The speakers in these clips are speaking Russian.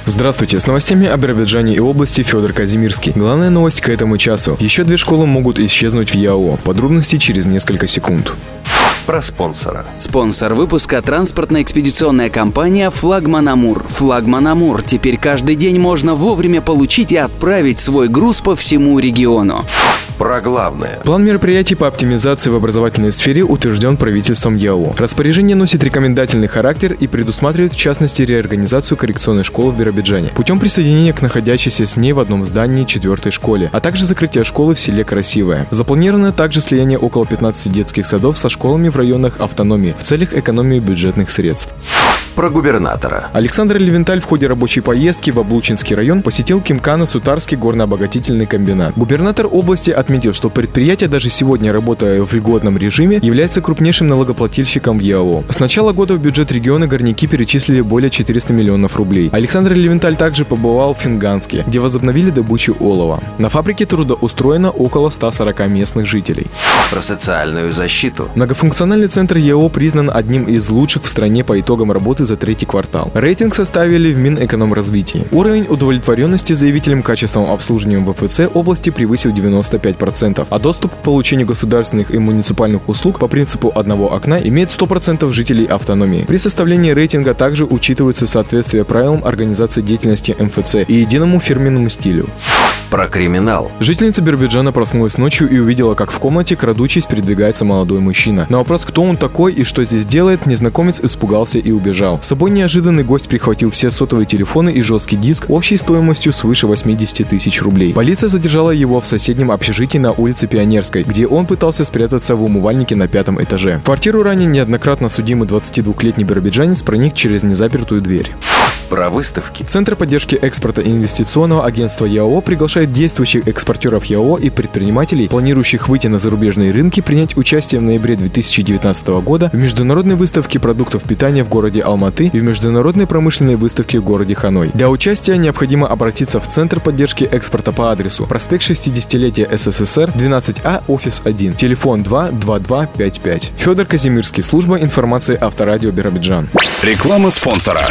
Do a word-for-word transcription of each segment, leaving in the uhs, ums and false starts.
Здравствуйте, с новостями о Биробиджане и области Федор Казимирский. Главная новость к этому часу. Еще две школы могут исчезнуть в ЯО. Подробности через несколько секунд. Про спонсора. Спонсор выпуска – транспортно-экспедиционная компания «Флагман Амур». «Флагман Амур» теперь каждый день можно вовремя получить и отправить свой груз по всему региону. Про главное. План мероприятий по оптимизации в образовательной сфере утвержден правительством ЯО. Распоряжение носит рекомендательный характер и предусматривает в частности реорганизацию коррекционной школы в Биробиджане путем присоединения к находящейся с ней в одном здании четвертой школе, а также закрытия школы в селе Красивое. Запланировано также слияние около пятнадцати детских садов со школами в районах автономии в целях экономии бюджетных средств. Про губернатора. Александр Левенталь в ходе рабочей поездки в Облучинский район посетил Кимкано-Сутарский горнообогатительный комбинат. Губернатор области отметил, что предприятие, даже сегодня работая в льготном режиме, является крупнейшим налогоплательщиком в ЯО. С начала года в бюджет региона горняки перечислили более четырёхсот миллионов рублей. Александр Левенталь также побывал в Финганске, где возобновили добычу олова. На фабрике трудоустроено около ста сорока местных жителей. Про социальную защиту. Многофункциональный центр ЯО признан одним из лучших в стране по итогам работы за третий квартал. Рейтинг составили в Минэкономразвитии. Уровень удовлетворенности заявителям качеством обслуживания в ВПЦ области превысил девяносто пять процентов, а доступ к получению государственных и муниципальных услуг по принципу одного окна имеет сто процентов жителей автономии. При составлении рейтинга также учитывается соответствие правилам организации деятельности МФЦ и единому фирменному стилю. Про криминал. Жительница Биробиджана проснулась ночью и увидела, как в комнате, крадучись, передвигается молодой мужчина. На вопрос, кто он такой и что здесь делает, незнакомец испугался и убежал. С собой неожиданный гость прихватил все сотовые телефоны и жесткий диск общей стоимостью свыше восьмидесяти тысяч рублей. Полиция задержала его в соседнем общежитии на улице Пионерской, где он пытался спрятаться в умывальнике на пятом этаже. В квартиру ранее неоднократно судимый двадцатидвухлетний биробиджанец проник через незапертую дверь. Про выставки. Центр поддержки экспорта инвестиционного агентства ЯО приглашает действующих экспортеров ЯО и предпринимателей, планирующих выйти на зарубежные рынки, принять участие в ноябре две тысячи девятнадцатого года в международной выставке продуктов питания в городе Алматы и в международной промышленной выставке в городе Ханой. Для участия необходимо обратиться в Центр поддержки экспорта по адресу: проспект шестидесятилетия СССР, двенадцать А, офис один, телефон два два два пять пять. Федор Казимирский, служба информации Авторадио Биробиджан. Реклама спонсора.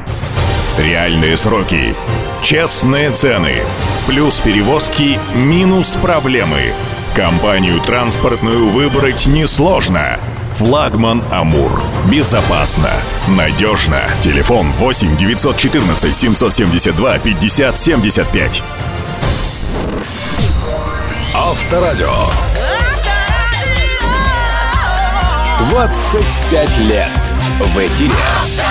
Реальные сроки, честные цены, плюс перевозки, минус проблемы. Компанию транспортную выбрать несложно. Флагман Амур. Безопасно, надежно. Телефон восемь девятьсот четырнадцать семьсот семьдесят два пятьдесят семьдесят пять. Авторадио. двадцать пять лет в эфире.